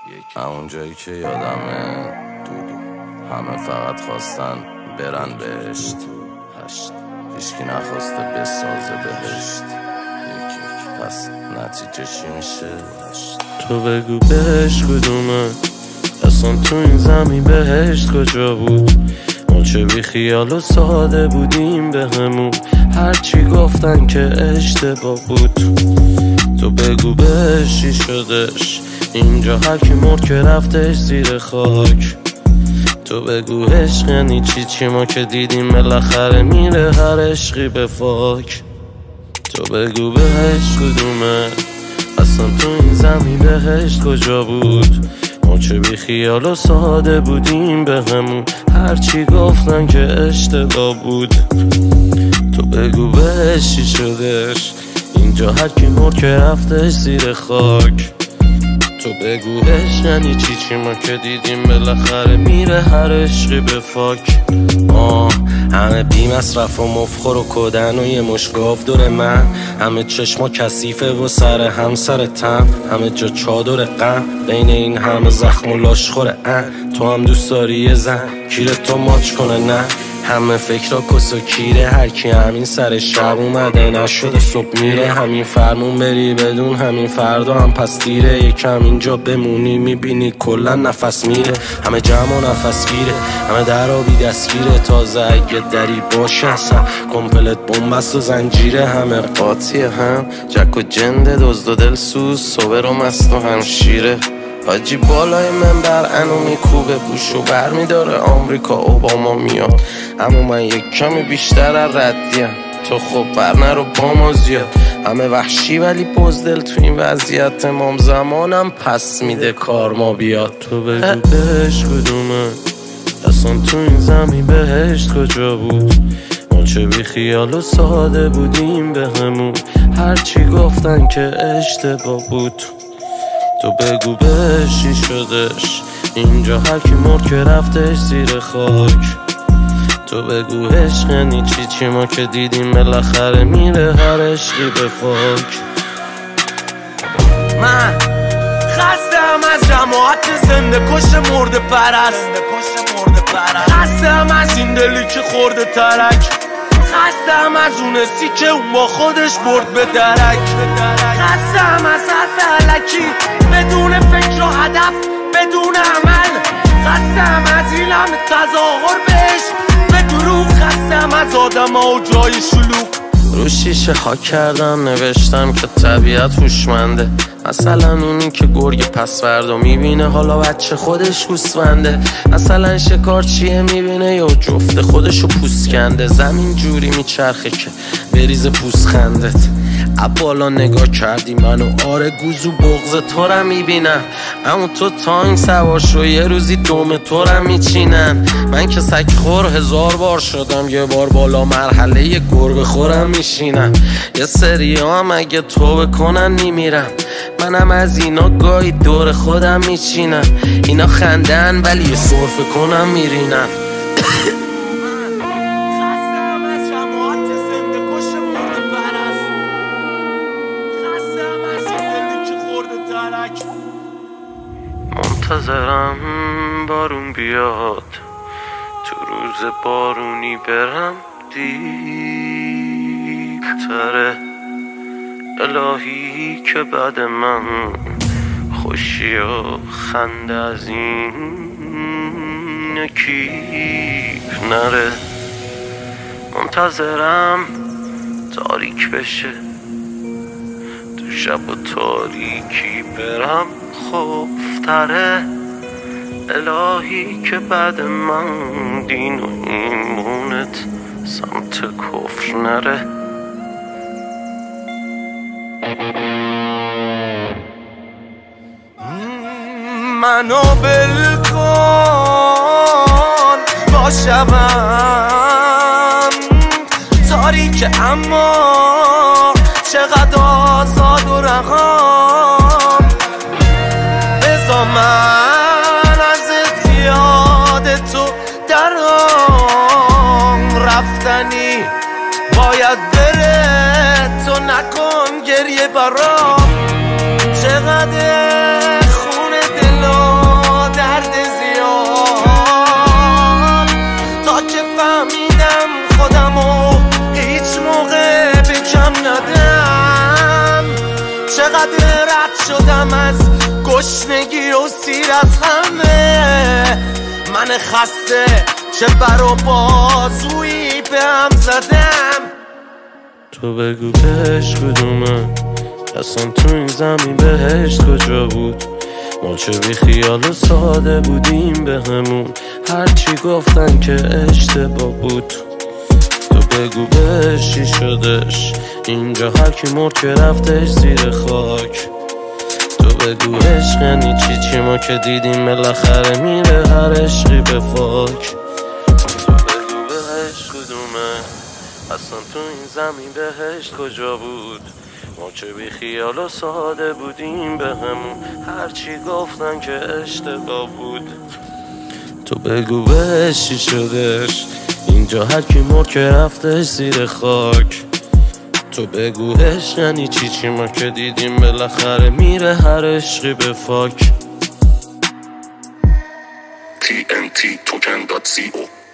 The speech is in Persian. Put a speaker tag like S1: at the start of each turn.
S1: همون جایی که یادمه همه فقط خواستن برن بهشت، هیچکی نخواسته بسازه بهشت. پس نتیجه چی میشه؟
S2: تو بگو بهشت کدومه؟ اصلا تو این زمین بهشت کجا بود؟ ما چه بی خیال و ساده بودیم به همون، هرچی گفتن که اشتباه بود. تو بگو بهشت چی شدش؟ اینجا هرکی مرد که رفتش زیر خاک. تو بگو عشق یعنی چی ما که دیدیم بالاخره میره هر عشقی به فاک. تو بگو بهشت کدومه؟ اصلا تو این زمین بهشت کجا بود؟ ما چه بی خیال و ساده بودیم به همون، هرچی گفتن که اشتباه بود. تو بگو بهشت چی شدش؟ اینجا هرکی مرد که رفتش زیر خاک. تو بگو عشق یعنی چی ما که دیدیم بالاخره میره هر عشقی به فاک.
S3: همه بی مصرف و مفخور و کدن و یه مشگاف دور من، همه چشما کثیفه و سر هم سر تم، همه جا چادر غم بین این همه زخم و لاشخور تو هم دوست داری یه زن کیره تو ماچ کنه؟ نه همه فکرها کس و کیره، هرکی همین سر شب اومده نشده صبح میره، همین فرمون بری بدون همین فردا هم پس دیره، یکم اینجا بمونی میبینی کلا نفس میره، همه جمع و نفس گیره، همه درابی دستگیره، تازه اگه دری باشه اصلا کمپلت بومبست و زنجیره، همه قاطیه هم جک و جنده دزد و دلسوز صبر و مست و همشیره. حاجی بالای منبر انو میکوبه بوشو بر میداره آمریکا اوباما میاد، اما من یک کمی بیشتر از ردیم، تو خب بر نرو با ما زیاد، همه وحشی ولی بزدل تو این وضعیت امام زمانم پس میده کار ما بیاد.
S2: تو بگو بهشت کدومه؟ اصلا تو این زمین بهشت کجا بود؟ ما چه بی خیال و ساده بودیم به همون، هرچی گفتن که اشتباه بود. تو بگو بهشت چی شدش؟ اینجا هرکی مرد که رفتش زیر خاک. تو بگو عشق یعنی چی ما که دیدیم بالاخره میره هر عشقی به فاک.
S4: من خستم از جماعت زنده کش مرده پرست، خستم از این دلی که خورده ترک، خستم از اون سی که اون با خودش برد به درک، خستم از حرف علکی بدون فکر و هدف بدون عمل، خستم از این همه تظاهر بهش به دروغ، خستم از آدم ها و جای شلوغ.
S2: رو شیشه خاک کردم نوشتم که طبیعت هوشمنده، مثلا اونی که گرگ پس فردا میبینه حالا بچه خودش گوسفنده، مثلا شکارچیه میبینه یا جفت خودشو پوست کنده، زمین جوری میچرخه که بریز پوست خندت. بالا نگاه کردی منو آره گوزو بغض تو را میبینم، اما تو تانگ سوار شو یه روزی دوم تو را میچینن. من که سگ خور 1000 بار شدم یه بار بالا مرحله یه گربه خورم میشینم، یه سری هم اگه تو بکنن میمیرم، منم از اینا گاهی دور خودم میچینم، اینا خندن ولی یه سرفه کنم میرینم. منتظرم بارون بیاد، تو روز بارونی برم دیرتره، الهی که بعد من خوشی و خنده از این کیف نره. منتظرم تاریک بشه تو شب و تاریکی برم خوفتره، الهی که بعد من دین و ایمونت سمت کفر نره.
S4: منو بلکن با شبم تاریک اما چقدر آزاد و رقم، بذار من ازت یاد تو درام رفتنی باید بره، تو نکن گریه برام، چقدر خون دلم رد شدم از گشنگی و سیر از همه. من خسته چه بر و بازویی به هم زدم.
S2: تو بگو بهش کدومه، اصلا تو این زمین بهشت کجا بود؟ ما چه بی خیال و ساده بودیم به همون، هرچی گفتن که اشتباه بود. تو بگو بهش چی شدش، اینجا هر کی مرد که رفتش زیر خاک. تو بگو عشق یعنی چی ما که دیدیم بالاخره میره هر عشقی به فاک. تو بگو بهش کدومه، اصلا تو این زمین بهشت کجا بود؟ ما چه بی خیال و ساده بودیم به همون، هرچی گفتن که اشتباه بود. تو بگو بهش چی شدش، اینجا هر کی مرد که رفتش زیر خاک. تو بگو عشق یعنی چی ما که دیدیم بالاخره میره هر عشقی به فاک.
S3: TNT توکن.co